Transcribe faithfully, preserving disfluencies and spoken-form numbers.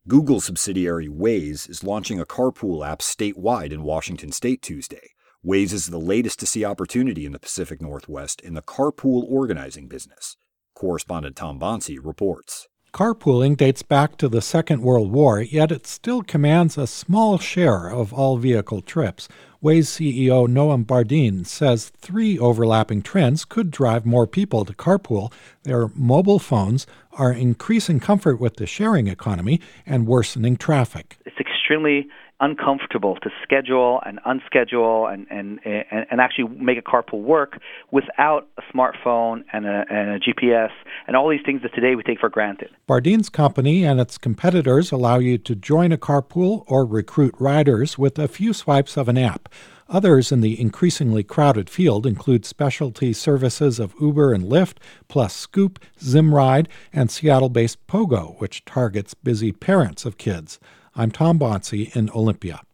Google subsidiary Waze is launching a carpool app statewide in Washington state Tuesday. Waze is the latest to see opportunity in the Pacific Northwest in the carpool organizing business. Correspondent Tom Bonsi reports. Carpooling dates back to the Second World War, yet it still commands a small share of all vehicle trips. Waze C E O Noam Bardin says three overlapping trends could drive more people to carpool. Their mobile phones are increasing comfort with the sharing economy and worsening traffic. It's extremely uncomfortable to schedule and unschedule and, and, and, and actually make a carpool work without a smartphone and a, and a G P S and all these things that today we take for granted. Bardin's company and its competitors allow you to join a carpool or recruit riders with a few swipes of an app. Others in the increasingly crowded field include specialty services of Uber and Lyft, plus Scoop, Zimride, and Seattle-based Pogo, which targets busy parents of kids. I'm Tom Bonsi in Olympia.